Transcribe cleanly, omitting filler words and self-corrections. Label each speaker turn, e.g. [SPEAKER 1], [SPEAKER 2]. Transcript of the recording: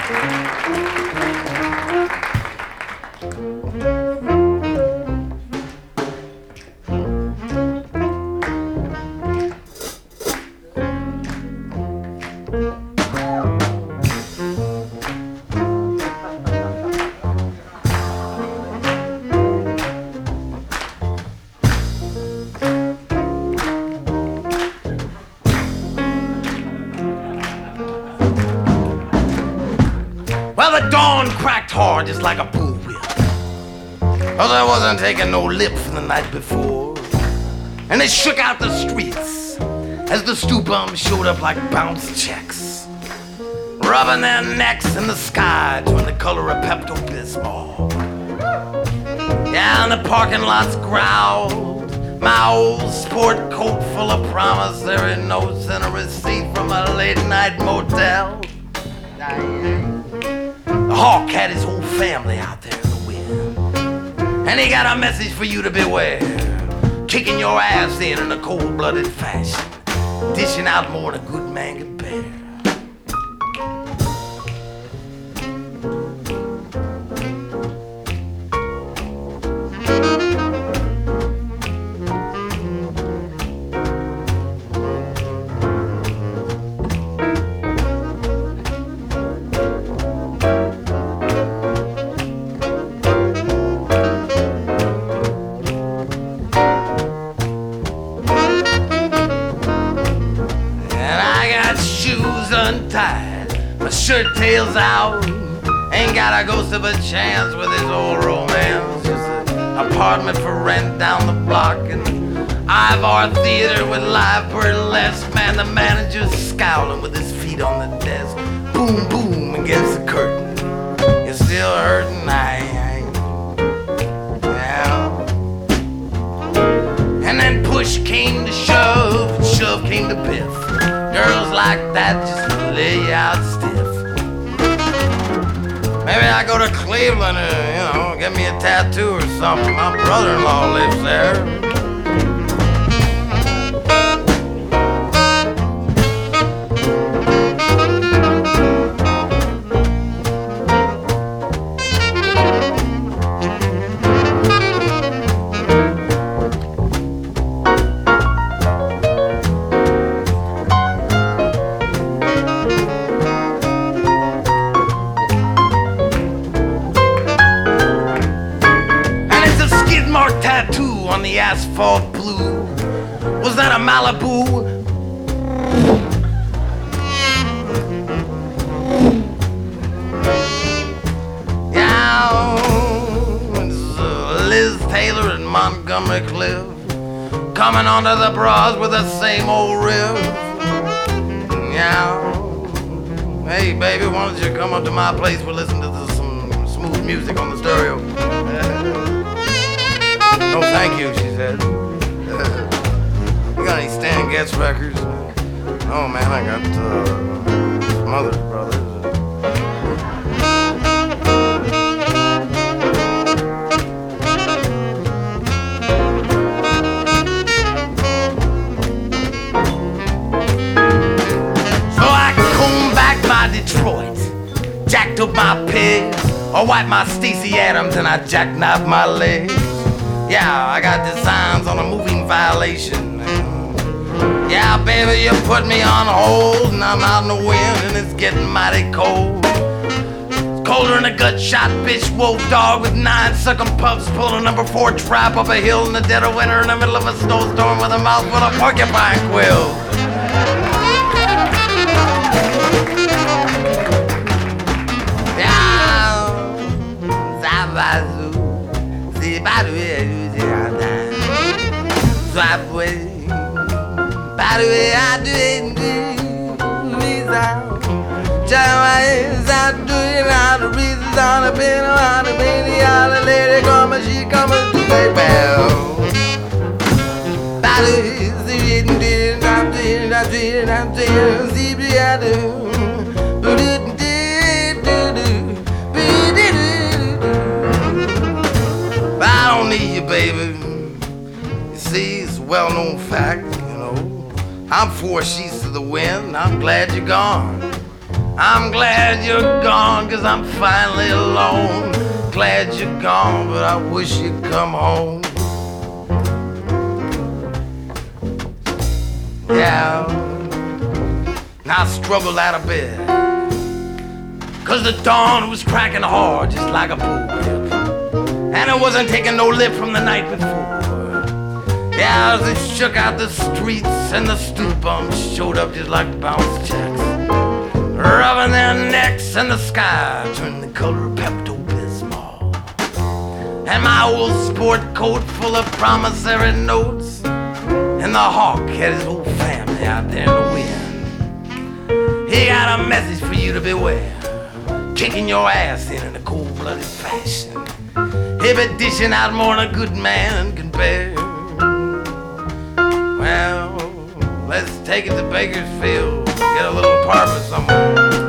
[SPEAKER 1] Well, the dawn cracked hard just like a bullwhip, 'cause I wasn't taking no lip from the night before. And they shook out the streets as the stew bums showed up like bounce checks, rubbing their necks in the sky to the color of Pepto-Bismol. Yeah, and the parking lots growled. My old sport coat full of promissory notes and a receipt from a late night motel. The hawk had his whole family out there in the wind, and he got a message for you to beware, kicking your ass in a cold-blooded fashion, dishing out more than a good man could bear. My shirt tails out, ain't got a ghost of a chance with his old romance. Just an apartment for rent down the block, and Ivar Theater with live burlesque. Man, the manager's scowling with his feet on the desk. Boom, boom against the curtain. You're still hurting, yeah. And then push came to shove, and shove came to piff. Girls like that just lay you out stiff. Maybe I go to Cleveland and, get me a tattoo or something. My brother-in-law lives there. Tattoo on the asphalt blue. Was that a Malibu? Yeah, it's Liz Taylor and Montgomery Cliff coming onto the bras with the same old riff. Yeah. Hey baby, why don't you come up to my place? We'll listen to some smooth music on the stereo. No, thank you, she said. You got any Stan Getz records? Oh, man, I got some other brothers. So I combed back my Detroit, jacked up my pigs, I wiped my Stacey Adams and I jackknifed my legs. Yeah, I got designs on a moving violation. Yeah, baby, you put me on hold and I'm out in the wind and it's getting mighty cold. It's colder than a gut-shot bitch wolf dog with 9 sucking pups pulling a number 4 trap up a hill in the dead of winter in the middle of a snowstorm with a mouth full of porcupine quills. Yeah, Zabazoo, Zibadoo. By the way, I do it, I do it, I do reasons on a pin, on a baby, all the lady come and she come and do it well. By the way, I don't need you, baby. You see, it's a well-known fact, I'm 4 sheets to the wind, I'm glad you're gone. I'm glad you're gone. 'cause I'm finally alone. Glad you're gone, but I wish you'd come home. Yeah, I struggled out of bed, 'cause the dawn was cracking hard just like a bullwhip, and it wasn't taking no lip from the night before. Yeah, as it shook out the streets and the stoop bumps showed up just like bounce jacks, rubbing their necks, and the sky turned the color of Pepto-Bismol. And my old sport coat full of promissory notes, and the hawk had his whole family out there in the wind. He got a message for you to beware, kicking your ass in a cold-blooded fashion. He'll be dishing out more than a good man can bear. Well, let's take it to Bakersfield, get a little apartment somewhere.